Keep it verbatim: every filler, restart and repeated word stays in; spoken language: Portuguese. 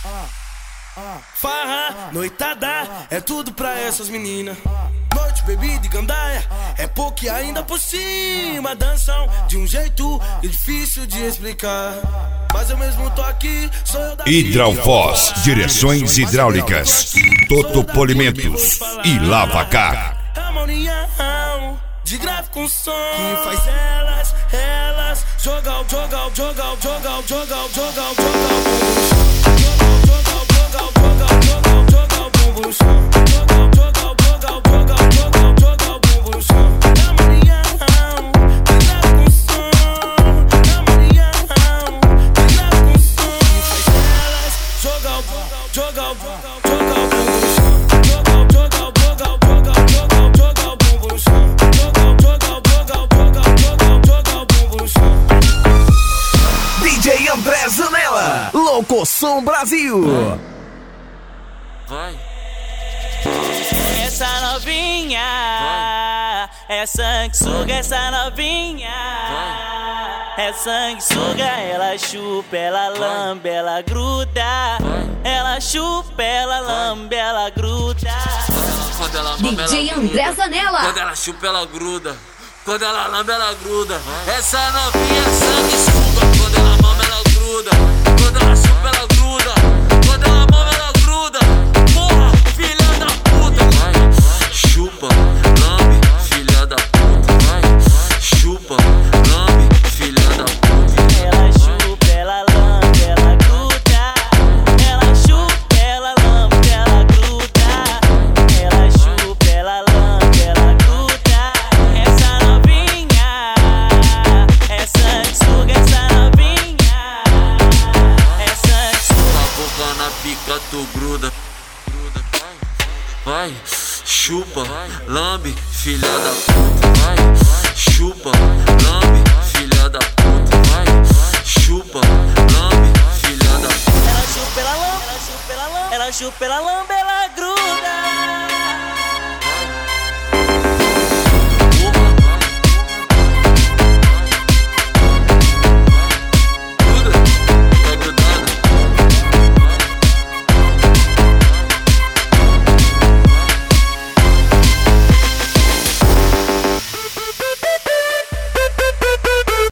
Farra, noitada, é tudo pra essas meninas. Noite, bebida e gandaia, é pouco e ainda por cima. Dançam de um jeito difícil de explicar, mas eu mesmo tô aqui, sou eu daqui. Hidralfoz, direções hidráulicas, Toto Polimentos e Lavacar. Harmonião de grave com som que faz elas, elas jogar, jogar, jogar, jogar, jogar, jogar, D J André Zanella, Locoção Brasil. Vai. Essa novinha, vai. É sanguessuga, essa novinha, vai. É sanguessuga, ela chupa, ela lambe, ela gruda, vai. Ela chupa, ela lambe, ela gruda. Quando ela mama, D J André Zanella. Quando ela chupa, ela gruda. Quando ela lambe, ela gruda. Essa novinha é sanguessuga. Quando ela mama, ela gruda. Quando ela chupa, ela gruda. Quando ela mama, ela gruda. Porra, filha da puta. Vai, chupa, lambe, filha da puta. Vai, chupa, lambe, filha da puta. Ela chupa, ela lambe, ela gruda. Ela chupa, ela lambe, ela gruda. Ela chupa, ela lambe, ela gruda. Essa novinha é sanguessuga, essa novinha é sanguessuga. A boca na pica, tu gruda. Vai, chupa, lambe, filha da puta. Vai, chupa, lambe, filha da puta. Vai, chupa, lambe, filha da puta. Ela chupa, ela lambe, ela chupa, ela lambe, ela chupa, ela lambe,